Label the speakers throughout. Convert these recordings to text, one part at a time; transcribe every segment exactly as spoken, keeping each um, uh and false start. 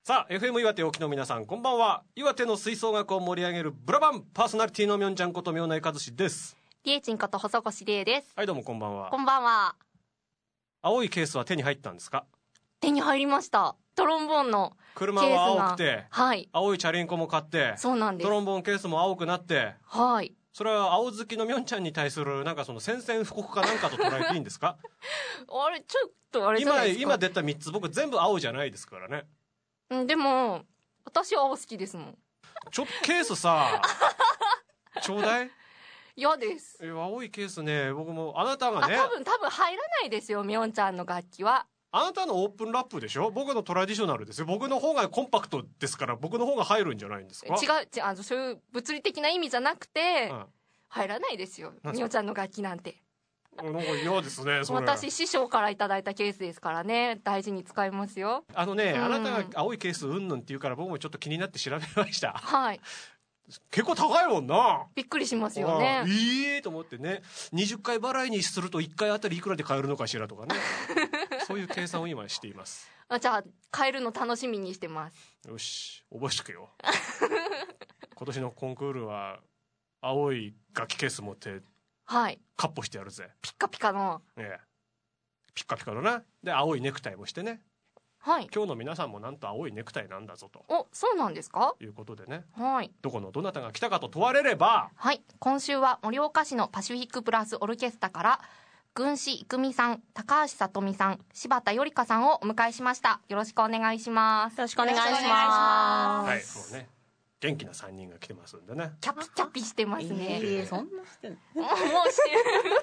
Speaker 1: さあ エフエム 岩手沖の皆さんこんばんは。岩手の吹奏楽を盛り上げるブラバンパーソナリティのみょんちゃんこと明内和志です。
Speaker 2: りえちんこと細越りえです。
Speaker 1: はい、どうもこんばんは。
Speaker 2: こんばんは。
Speaker 1: 青いケースは手に入ったんですか？
Speaker 2: 手に入りました。トロンボーンの
Speaker 1: 車は青くて、
Speaker 2: はい、
Speaker 1: 青いチャリンコも買って、
Speaker 2: そうなんです。
Speaker 1: トロンボーンケースも青くなって、
Speaker 2: はい、
Speaker 1: それは青好きのみょんちゃんに対するなんかその宣戦布告かなんかと捉えていいんですか？
Speaker 2: あれちょっとあれじゃないですか。
Speaker 1: 今今出たみっつ僕全部青じゃないですからね。
Speaker 2: うん、でも私は青好きですもん。
Speaker 1: ちょっとケースさちょうだい。
Speaker 2: 嫌です。
Speaker 1: え青いケースね、僕もあなたがね、
Speaker 2: あ多分多分入らないですよみょんちゃんの楽器は。
Speaker 1: あなたのオープンラップでしょ、僕のトラディショナルですよ。僕の方がコンパクトですから僕の方が入るんじゃないんですか？
Speaker 2: 違う違う、あのそういう物理的な意味じゃなくて、
Speaker 1: うん、
Speaker 2: 入らないですよみょんちゃんの楽器なんて。
Speaker 1: なんか嫌ですねそれ。
Speaker 2: 私師匠からいただいたケースですからね、大事に使いますよ。
Speaker 1: あのね、
Speaker 2: うん、
Speaker 1: あなたが青いケースうんぬんって言うから僕もちょっと気になって調べました。
Speaker 2: はい。
Speaker 1: 結構高いもんな。
Speaker 2: びっくりしますよね。
Speaker 1: いいえと思ってね、にじゅっかい払いにするといっかいあたりいくらで買えるのかしらとかねそういう計算を今しています。
Speaker 2: あ、じゃあ買えるの楽しみにしてます。
Speaker 1: よし覚えしとけよ今年のコンクールは青い楽器ケース持って
Speaker 2: はい
Speaker 1: カッポしてやるぜ。
Speaker 2: ピッカピカの、
Speaker 1: ええ、ピッカピカのな。で青いネクタイもしてね。
Speaker 2: はい、
Speaker 1: 今日の皆さんもなんと青いネクタイなんだぞと。
Speaker 2: お、そうなんですか？
Speaker 1: いうことでね、
Speaker 2: はい、
Speaker 1: どこのどなたが来たかと問われれば、
Speaker 2: はい、今週は盛岡市のパシフィックプラスオルケストラから軍師郁美さん、高橋さとみさん、柴田よりかさんをお迎えしました。よろしくお願いします。
Speaker 3: よろしくお願いしま
Speaker 1: す。はい、もうね元気なさんにんが来てますんでね。
Speaker 2: キャピキャピしてますね。
Speaker 3: いいえ、そんなしてんの？
Speaker 2: もうして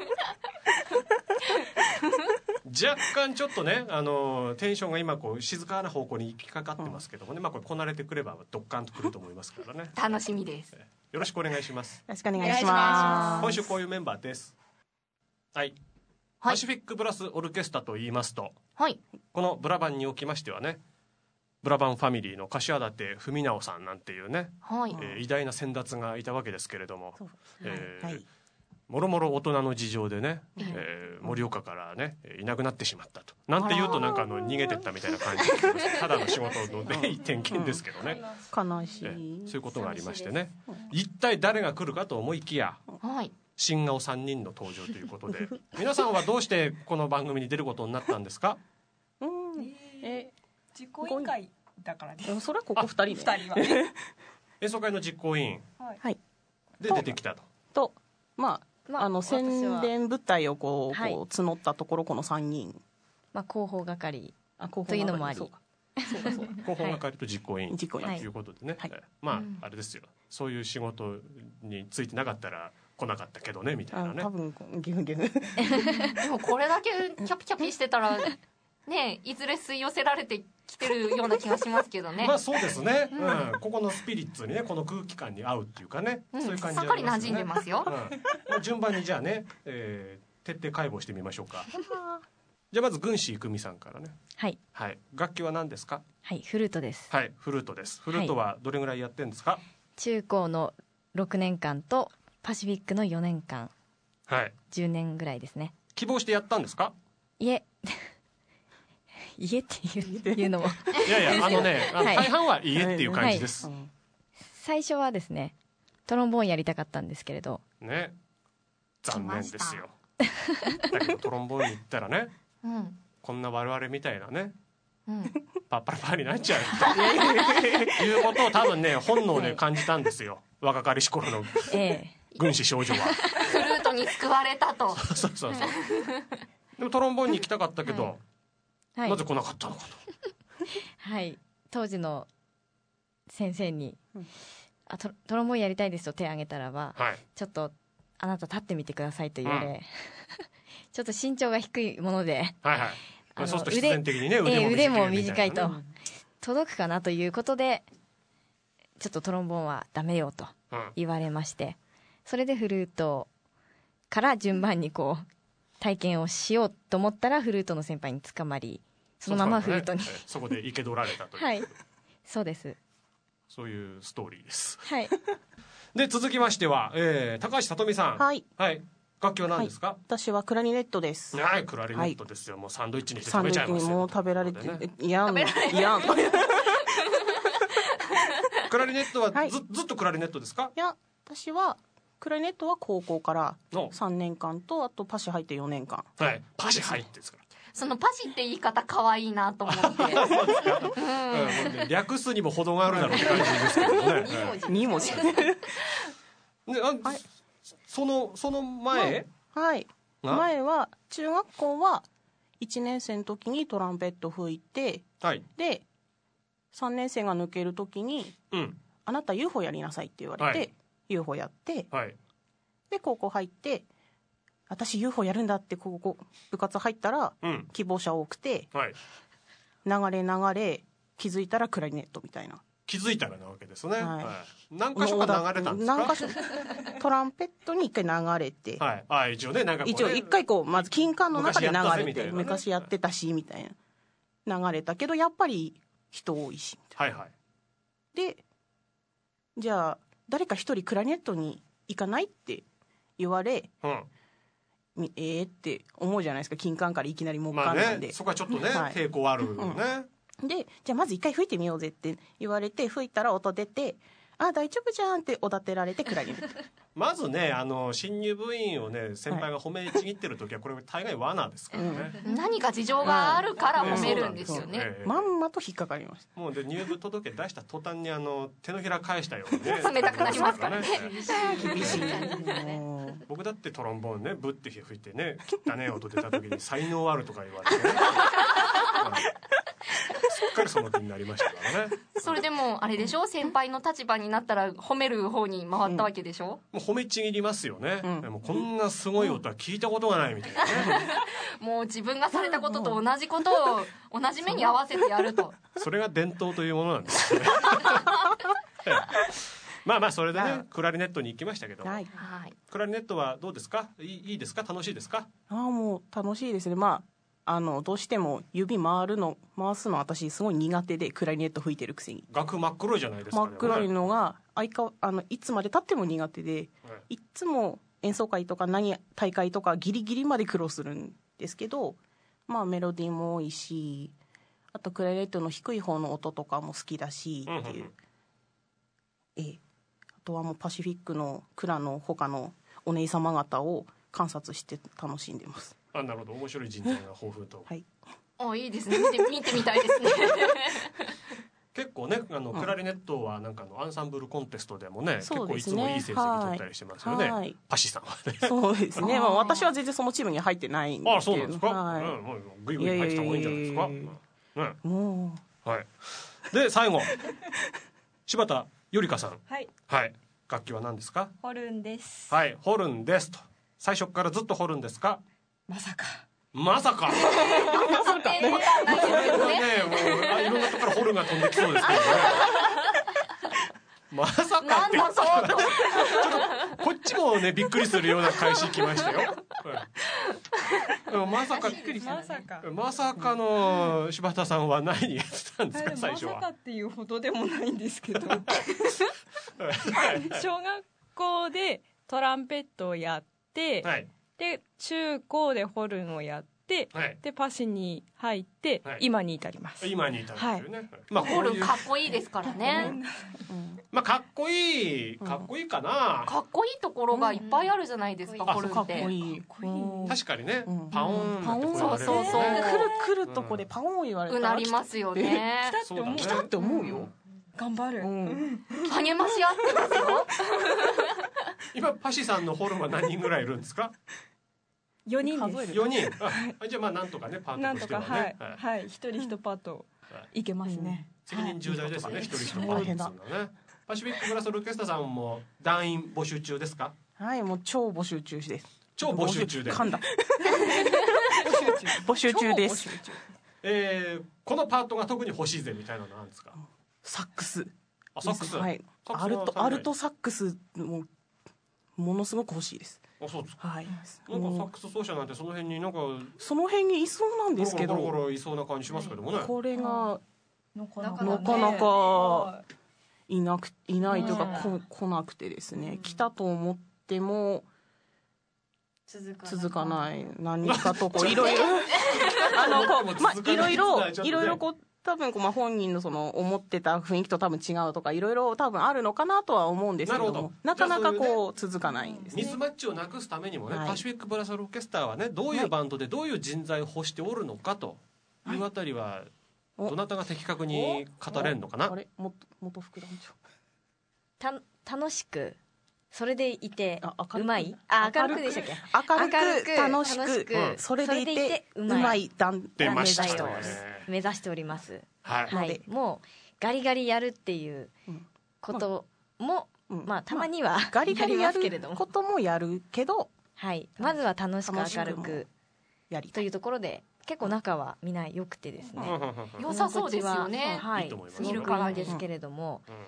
Speaker 1: る若干ちょっとね、あのテンションが今こう静かな方向に行きかかってますけどもね、うん、まあこれこなれてくればドッカンとくると思いますからね
Speaker 2: 楽しみです。
Speaker 1: よろしくお願いします。
Speaker 3: よろしくお願いします。
Speaker 1: 今週こういうメンバーです。はい、はい、パシフィックブラスオルケストラと言いますと、
Speaker 2: はい、
Speaker 1: このブラバンにおきましてはね、ブラバンファミリーの柏舘文直さんなんていうね、
Speaker 2: はい、
Speaker 1: えー、偉大な先達がいたわけですけれども、えー
Speaker 3: はい、
Speaker 1: もろもろ大人の事情でね、えー、盛岡からねいなくなってしまったとなんて言うとなんかあの逃げてったみたいな感じでただの仕事のね転勤ですけどね、
Speaker 3: 悲しい、
Speaker 1: えー、そういうことがありましてね、一体誰が来るかと思いきや、
Speaker 2: はい、
Speaker 1: 新顔さんにんの登場ということで皆さんはどうしてこの番組に出ることになったんですか？
Speaker 3: うん、え
Speaker 4: 実行委員会だからです。
Speaker 3: それはここふたり
Speaker 4: ふたりはね
Speaker 1: 演奏会の実行委員で出てきたと、
Speaker 3: とまあ、まあ、あの宣伝部隊をこう、
Speaker 5: はい、
Speaker 3: こう募ったところこのさんにん、
Speaker 5: まあ、広報係
Speaker 3: あ広報
Speaker 5: というのもあり、
Speaker 3: そうかそうかそうか
Speaker 1: 広報係と実行委員、
Speaker 3: 実行委員
Speaker 1: ということでね、
Speaker 3: はい、
Speaker 1: まあ、うん、あれですよ、そういう仕事についてなかったら来なかったけどねみたいなね。
Speaker 3: 多分ギュンギュン
Speaker 2: でもこれだけキャピキャピしてたらね、いずれ吸い寄せられてきてるような気がしますけどね。
Speaker 1: まあそうですね、うんうん、ここのスピリッツにね、この空気感に合うっていうかね、うん、そういう感じで、ね、
Speaker 2: さっかり馴染んでますよ、
Speaker 1: うん、順番にじゃあね、えー、徹底解剖してみましょうかじゃあまず軍師郁美さんからね。
Speaker 5: はい、
Speaker 1: はい、楽器は何ですか？
Speaker 5: はい、フルートです。
Speaker 1: はい、フルートです。フルートはどれぐらいやってるんですか？はい、
Speaker 5: 中高のろくねんかんとパシフィックのよねんかん、
Speaker 1: はい、
Speaker 5: じゅうねんぐらいですね。
Speaker 1: 希望してやったんですか？
Speaker 5: いえ家っていういうのも
Speaker 1: いやいや、あのね、あの大半は家っていう感じです、はいはい、
Speaker 5: 最初はですねトロンボーンやりたかったんですけれど
Speaker 1: ね、残念ですよだけどトロンボーンに行ったらね、うん、こんな我々みたいなね、うん、パッパラパーになっちゃうということを多分ね本能で感じたんですよ、若かりし頃の軍師少女は、
Speaker 2: フルートに救われたと
Speaker 1: そうそうそうでもトロンボーンに行きたかったけど、はいはい、なぜ来なかったのかと
Speaker 5: はい当時の先生に、うん、あ ト, トロンボーンやりたいですと手を挙げたらば、はい、ちょっとあなた立ってみてくださいと言われ、うん、ちょっと身長が低いもので、
Speaker 1: はいはい、あのそうすると必然的にね 腕,
Speaker 5: 腕も短いと、うん、届くかなということでちょっとトロンボーンはダメよと言われまして、うん、それでフルートから順番にこう体験をしようと思ったらフルートの先輩に捕まり、そのままフルートに そ,、ね、
Speaker 1: そこで生け捕られたという、
Speaker 5: はい、そうです。
Speaker 1: そういうストーリーです。
Speaker 5: はい。
Speaker 1: で続きましては、えー、高橋さとみさん、
Speaker 3: はい、
Speaker 1: はい、楽器は何ですか？はい、
Speaker 3: 私はクラリネットです。
Speaker 1: はい、クラリネットですよ、はい、もうサンドイッチにして食べちゃいますよ。
Speaker 3: もう食べられて、
Speaker 1: ね、
Speaker 3: いやんいやん
Speaker 1: クラリネットはず、はい、ずっとクラリネットですか？
Speaker 3: いや、私はクラリネットは高校からさんねんかんと、あとパシ入ってよねんか
Speaker 1: ん。はい、パシ入ってですから。
Speaker 2: そのパシって言い方可愛いなと思ってそうですか、
Speaker 1: うんうん、略すにも程があるだろうって感じですけどね
Speaker 3: に文字で
Speaker 1: あ、はい、そのその前、
Speaker 3: はい、前は中学校はいちねん生の時にトランペット吹いて、はい、でさんねん生が抜ける時に、うん、あなた ユーフォー やりなさいって言われて、はい、ユーフォー やって、はい、で高校入って私 ユーフォー やるんだってここ部活入ったら、うん、希望者多くて、はい、流れ流れ気づいたらクラリネットみたいな。
Speaker 1: 気づいたらなわけですね、はいはい、何箇所か流れたんですか？
Speaker 3: 何箇所トランペットに一回流れて、
Speaker 1: はい、あ一応ね、なんかこうね、
Speaker 3: 一応一回こうまず金管の中で流れて昔やってたしみたいな流れたけどやっぱり人多いしみたいな、はいはい、でじゃあ誰か一人クラリネットに行かないって言われ、うんえーって思うじゃないですか。金管からいきなり木管なんで、まあね、
Speaker 1: そこはちょっとね、はい、抵抗あるよね、
Speaker 3: うん、でじゃあまず一回吹いてみようぜって言われて吹いたら音出てあ大丈夫じゃんっておだてられてクラリネット
Speaker 1: まずねあの新入部員をね先輩が褒めちぎってる時はこれ大概罠ですからね、
Speaker 2: うん、何か事情があるから褒めるんですよね、
Speaker 3: えー、まんまと引っかかりました。
Speaker 1: もうで入部届出した途端にあの手のひら返したようにね
Speaker 2: 冷たくなりますからね
Speaker 3: 厳しい
Speaker 1: 僕だってトロンボーンねブッて吹いてね汚ね音出た時に才能あるとか言われてねすっかりその気になりましたからね。
Speaker 2: それでもあれでしょ、先輩の立場になったら褒める方に回ったわけでしょ、
Speaker 1: うん、もう褒めちぎりますよね、うん、でもこんなすごい音は聞いたことがないみたいなね
Speaker 2: もう自分がされたことと同じことを同じ目に合わせてやると
Speaker 1: それが伝統というものなんですよねまあまあそれでねクラリネットに行きましたけど、はい、クラリネットはどうですか？いい、いいですか？楽しいですか？
Speaker 3: ああもう楽しいですね。まああのどうしても指回るの回すの私すごい苦手でクラリネット吹いてるくせに
Speaker 1: 楽真っ黒いじゃないですか、
Speaker 3: 真っ黒いのが相かあのいつまでたっても苦手で、はい、いつも演奏会とか何大会とかギリギリまで苦労するんですけど、まあメロディーも多いしあとクラリネットの低い方の音とかも好きだしっていう、うんうんうん、えあとはもうパシフィックのクラの他のお姉様方を観察して楽しんでます。
Speaker 1: あなるほど面白い人材が豊富と、
Speaker 2: はい、あいいですね見て、見てみたいですね
Speaker 1: 結構ねあのクラリネットはなんかのアンサンブルコンテストでもね、うん、結構いつもいい成績取ったりしてますよね、はい、パシさんはね
Speaker 3: そうですね、まあ、私は全然そのチームに入ってないんですけど。あそうなんですか、
Speaker 1: はい、うん、もうグイグイ入ってた方がいいんじゃないですか、ね、もう、はい、で最後柴田よりかさん、はい、はい、楽器は何ですか？
Speaker 4: ホルンです。
Speaker 1: はい、ホルンですと。最初からずっとホルンですか？
Speaker 4: まさか
Speaker 1: まさかまさかね、もうあいろんなところからホルンが飛んできそうですけどねまさかってちょっとこっちもねびっくりするような返し来ましたよ、はい、まさかまさかまさかの柴田さんは何やってたんですか？最初は
Speaker 4: まさかっていうほどでもないんですけど小学校でトランペットをやって、はい、で中高でホルンをやって、はい、でパシに入って、はい、今に至ります。
Speaker 1: 今に至るっていうね、はい、
Speaker 2: まあ、ホルンかっこいいですからね、
Speaker 1: うん、まあかっこいいかっこいいかな、
Speaker 2: うん、かっこいいところがいっぱいあるじゃないですか、うん、ホルンって。かっこいい
Speaker 1: 確かにね、うん、パオンなんて声
Speaker 3: 言われる、ね、そうそうそう来る来るとこでパオン言われたら
Speaker 2: うなりますよね。
Speaker 3: 来たって思う、来たって思うよ、
Speaker 4: 頑張る、うん、
Speaker 2: 励まし合ってますよ
Speaker 1: 今パシさんのホルンは何人ぐらいいるんですか？
Speaker 4: よにんです。
Speaker 1: よにんあじゃあまあなんとかねパートとしてはね、
Speaker 4: なんとかはい、はい、一人一パートいけますね、
Speaker 1: うん、責任重大ですよね、一人一パートっていうのはね。パシフィックブラスオルケストラさんも団員募集中ですか？
Speaker 3: はいもう超募集中です。
Speaker 1: 超募集中で
Speaker 3: 噛んだ募集中です。
Speaker 1: えー、このパートが特に欲しいぜみたいなのなんですか？
Speaker 3: サックス。
Speaker 1: あサックス、
Speaker 3: はい、アルトアルトサックスもものすごく欲しいです。
Speaker 1: あそうですか、はい、なんかサックス奏者なんてその辺になんか
Speaker 3: その辺にいそうなんですけど、
Speaker 1: ゴロゴロゴロいそうな感じしますけどもね、
Speaker 3: これがなかなか、なかなかいなくいないというか、こ来なくてですね、うん、来たと思っても続かない、続かない何かとこういろいろあのこうまあいろいろいろいろこう多分まあ本人のその思ってた雰囲気と多分違うとかいろいろ多分あるのかなとは思うんですけども、なかなかこう続かないんですね。
Speaker 1: ミスマッチをなくすためにもね、はい、パシフィックブラスオーケストラはねどういうバンドでどういう人材を欲しておるのかというあたりはどなたが的確に語れるのかな。
Speaker 3: あれ元元副団長
Speaker 5: た楽しくそれでいてうまい、あ明るくでしたっけ、
Speaker 3: 明るく楽しく、うん、それでいてうまい団体を目指しております。はい、はい、もうガリガリやるっていうことも、うんまあたまには、まあ、 ガリガリやることもやるけど、
Speaker 5: はい、まずは楽しく明るくやりというところで結構仲はみんな良くてですね、
Speaker 2: 良さそうですよね。
Speaker 5: はい、見るからですけれども、うん、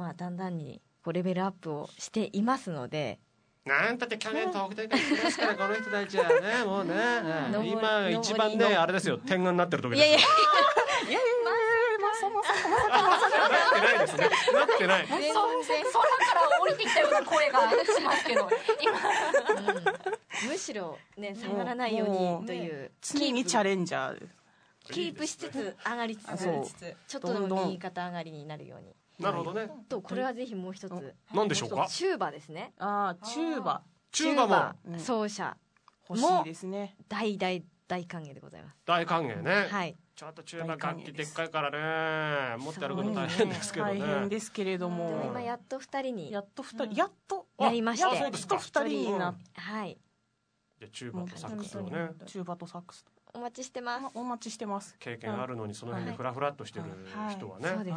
Speaker 5: まあだんだんにレベルアップをしていますので、
Speaker 1: なんたって去年東北大会来ますからこの人たちはねもうね今一番ねあれですよ天狗になってる時ですよ。いやいやいやいやまさまさまさかなってないですね。なってない。
Speaker 2: 全然空から降りてきたような声がしますけど今、
Speaker 5: うん、むしろね下がらないようにという、ね、
Speaker 3: 常にチャレンジャー
Speaker 5: キープしつつ上がりつつちょっとでも右肩上がりになるように。
Speaker 1: なるほどね。
Speaker 5: とこれはぜひもう一つ。
Speaker 1: 何でしょうか。
Speaker 5: チューバですね。
Speaker 3: ああチューバ。
Speaker 1: チューバも
Speaker 5: 奏者
Speaker 3: 欲しいですね。
Speaker 5: 大大大歓迎でございます。
Speaker 1: 大歓迎ね。
Speaker 5: はい。
Speaker 1: ちょっとチューバ楽器でっかいからね持って歩くの大変ですけどね。
Speaker 3: 大変ですけれども。
Speaker 5: 今やっと二人に
Speaker 3: やっと二人やっと
Speaker 5: やりまして。
Speaker 1: そうですか。
Speaker 3: 二人になって。
Speaker 5: はい。
Speaker 1: じゃチューバとサックスをね。
Speaker 3: チューバとサックス。
Speaker 5: お待ちしてます。
Speaker 3: お待ちしてます。
Speaker 1: 経験あるのにその辺でフラフラっとしてる人はね。
Speaker 5: そうです。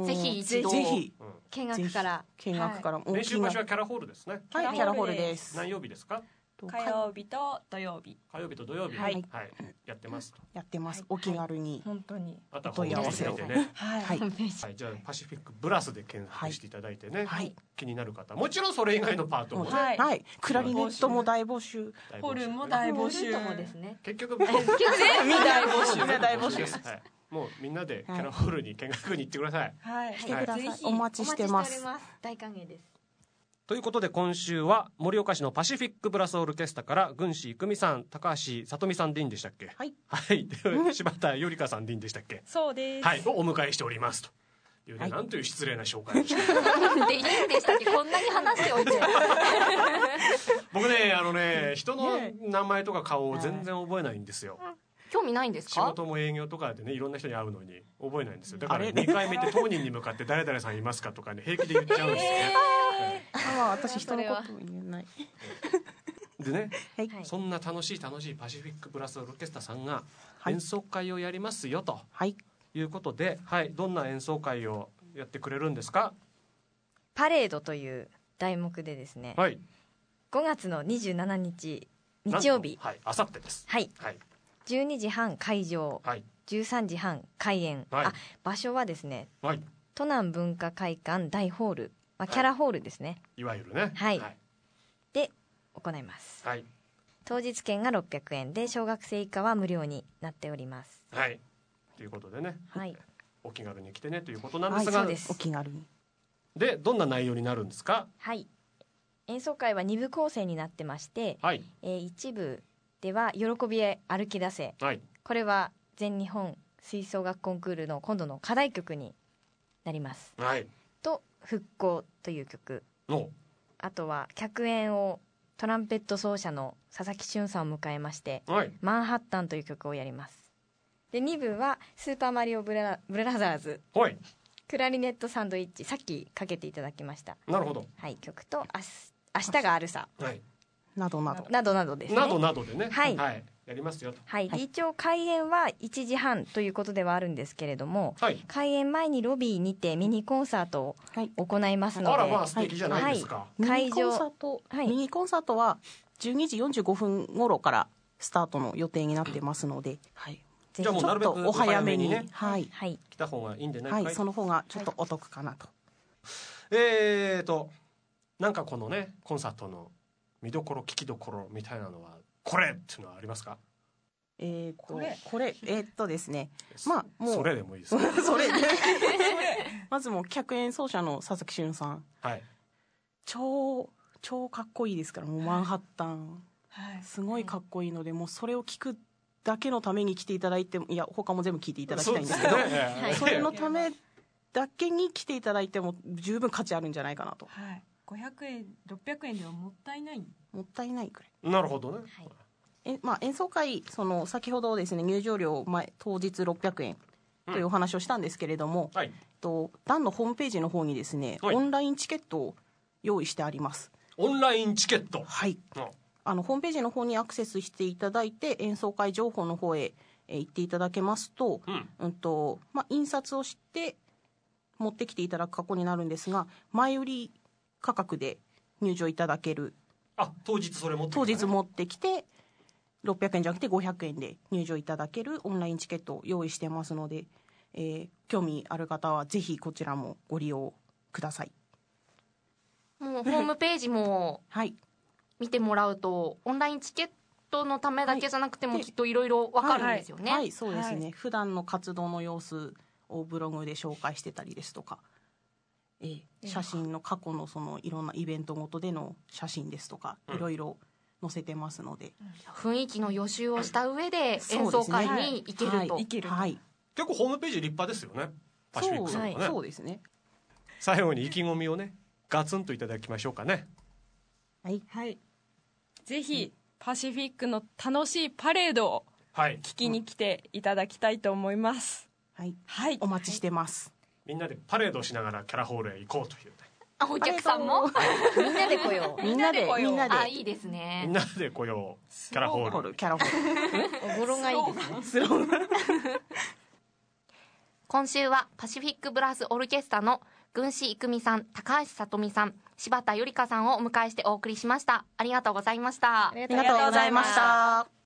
Speaker 2: ぜひ一度
Speaker 3: ぜひ
Speaker 5: 見学から
Speaker 3: 見学から
Speaker 1: 練習場所はキャラホールですね。
Speaker 3: はいキャラホールです。
Speaker 1: 何曜日ですか。
Speaker 4: 火曜日と土曜日。
Speaker 1: 火曜日と土曜日
Speaker 3: はい
Speaker 1: やってます。
Speaker 3: やってます。お気軽に
Speaker 4: 本当に。
Speaker 1: あとは問い合わせてね。
Speaker 3: はい
Speaker 1: はいじゃあパシフィックブラスで検索していただいてね。気になる方もちろんそれ以外のパートもね。
Speaker 3: はいクラリネットも大募集。
Speaker 4: ホルンも大募集。
Speaker 5: もですね。
Speaker 1: 結局
Speaker 3: みんな大募集。みんな大募集。
Speaker 1: もうみんなでキャラホールに見学に行ってください。
Speaker 3: はい。来てください。お待ちしてます。
Speaker 5: 大歓迎です。
Speaker 1: ということで今週は盛岡市のパシフィックブラスオーケストラから軍師郁美さん高橋さとみさんでいいんでしたっけ。
Speaker 3: はい
Speaker 1: はい柴田よりかさんでいいんでしたっけ。
Speaker 4: そうです。
Speaker 1: はいをお迎えしておりますというね、なんという失礼な紹介をして
Speaker 2: でいいんでしたっけ。こんなに話しておいて
Speaker 1: 僕ねあのね人の名前とか顔を全然覚えないんですよ。
Speaker 2: 興味ないんですか。
Speaker 1: 仕事も営業とかでねいろんな人に会うのに覚えないんですよ。だからにかいめって当人に向かって誰々さんいますかとかね平気で言っちゃうんですよね。
Speaker 3: ああ私人のことも言えない
Speaker 1: でね、そんな楽しい楽しいパシフィックブラスオーケストラさんが演奏会をやりますよということで、はい、どんな演奏会をやってくれるんですか。
Speaker 5: パレードという題目でですね、
Speaker 1: はい、
Speaker 5: ごがつのにじゅうしちにち日曜日、
Speaker 1: はい、あさってです。
Speaker 5: はい、はい、じゅうにじはん開場、はい、じゅうさんじはん開演、はい、あ場所はですね、はい、都南文化会館大ホール、まあ、キャラホールですね、はい、
Speaker 1: いわゆるね、
Speaker 5: はいはい、で行います、はい、当日券がろっぴゃくえんで小学生以下は無料になっております。
Speaker 1: はいということでね、はい、お気軽に来てねということなんですが、
Speaker 3: はい、そうです。お気軽に。
Speaker 1: でどんな内容になるんですか。
Speaker 5: はい、演奏会はに部構成になってまして、はい、えー、一部では喜びへ歩き出せ、はい、これは全日本吹奏楽コンクールの今度の課題曲になります、はい、と復興という曲、あとは客演をトランペット奏者の佐々木俊さんを迎えまして、はい、マンハッタンという曲をやります。でに部はスーパーマリオブラ、ブラザーズ、はい、クラリネットサンドイッチ、さっきかけていただきました。
Speaker 1: なるほど、
Speaker 5: はい、曲とあす明日があるさ、はい、
Speaker 3: などなど
Speaker 5: などなどですね。
Speaker 1: などなどでね、
Speaker 5: はい、
Speaker 1: はい、やりますよと。
Speaker 5: はい、はい、一応開演はいちじはんということではあるんですけれども、はい、開演前にロビーにてミニコンサートを行いますので、
Speaker 1: あらまあ素敵じゃないですか。
Speaker 3: はい、会場ミニコンサート、はい、ミニコンサートはじゅうにじよんじゅうごふん頃からスタートの予定になってますので、はい、
Speaker 1: じゃあもうなるべくお早めにね、
Speaker 3: はい、
Speaker 1: 来た方がいいんじゃないかい、
Speaker 3: はい、その方がちょっとお得かなと、
Speaker 1: はい、えーとなんかこのねコンサートの見どころ聞きどころみたいなのはこれっていうのはありますか。
Speaker 3: えー、これこれえー、っとですね、まあもう
Speaker 1: それでもいいです
Speaker 3: それまずもう客演奏者の佐々木俊さん、はい、超超かっこいいですから、もうマンハッタン、はい、すごいかっこいいので、もうそれを聞くだけのために来ていただいても、いや他も全部聞いていただきたいんですけど、 そ, ね、はい、それのためだけに来ていただいても十分価値あるんじゃないかなと、
Speaker 4: はい、ごひゃくえんろっぴゃくえんではもったいない
Speaker 3: もったいないくら
Speaker 1: い。なるほどね、
Speaker 3: はい。えまあ、演奏会その先ほどですね入場料前当日ろっぴゃくえんというお話をしたんですけれども、うん、はい、と団のホームページの方にですね、はい、オンラインチケットを用意してあります。
Speaker 1: オンラインチケット、
Speaker 3: はい、うん、あのホームページの方にアクセスしていただいて演奏会情報の方へ、えー、行っていただけますと、うんうんとまあ、印刷をして持ってきていただく格好になるんですが、前売り価格で入場いただける。
Speaker 1: あ、当日それ持ってきて、
Speaker 3: ね、当日持ってきてろっぴゃくえんじゃなくてごひゃくえんで入場いただけるオンラインチケットを用意してますので、えー、興味ある方はぜひこちらもご利用ください。
Speaker 2: もうホームページも見てもらうと、オンラインチケットのためだけじゃなくてもきっといろいろ分かるんですよね。
Speaker 3: はい、はいはい、そうですね、はい、普段の活動の様子をブログで紹介してたりですとか、えー、写真の過去のそのいろんなイベントごとでの写真ですとか、いろいろ載せてますので、
Speaker 2: うん、雰囲気の予習をした上で演奏会に行けると、はい
Speaker 3: はいはい、
Speaker 1: 結構ホームページ立派ですよね、パシフィックさんはね。
Speaker 3: そう、そうですね。
Speaker 1: 最後に意気込みをねガツンといただきましょうかね。
Speaker 3: はい、
Speaker 4: はい、ぜひパシフィックの楽しいパレードを聞きに来ていただきたいと思います。
Speaker 3: はい、はい、お待ちしてます、はい、
Speaker 1: みんなでパレードをしながらキャラホールへ行こうという、ね、
Speaker 2: あ、お客さんも
Speaker 5: みんなで来よう
Speaker 3: みんなでみんなで、
Speaker 2: あ、いいですね、
Speaker 1: みんなで来ようキャラホール、
Speaker 3: キャラホール
Speaker 5: お語呂がいいですね。
Speaker 2: 今週はパシフィックブラスオルケストラの軍師郁美さん、高橋さとみさん、柴田ゆりかさんをお迎えしてお送りしました。ありがとうございました。
Speaker 3: ありがとうございました。